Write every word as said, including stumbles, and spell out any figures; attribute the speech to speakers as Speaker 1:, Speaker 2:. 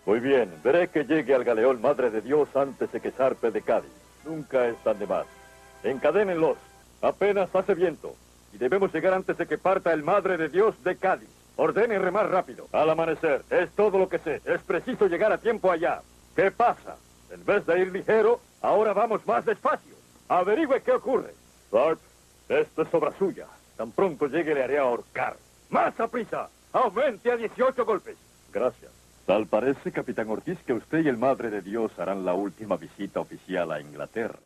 Speaker 1: Muy bien, veré que llegue al galeón Madre de Dios antes de que zarpe de Cádiz. Nunca están de más. Encadénenlos. Apenas hace viento. Y debemos llegar antes de que parta el Madre de Dios de Cádiz. Ordenen remar rápido. Al amanecer. Es todo lo que sé. Es preciso llegar a tiempo allá. ¿Qué pasa? En vez de ir ligero, ahora vamos más despacio. Averigüe qué ocurre. Tharp, esto es obra suya. Tan pronto llegue le haré ahorcar. ¡Más a prisa! ¡Aumente a dieciocho golpes! Gracias. Tal parece, capitán Ortiz, que usted y el Madre de Dios harán la última visita oficial a Inglaterra.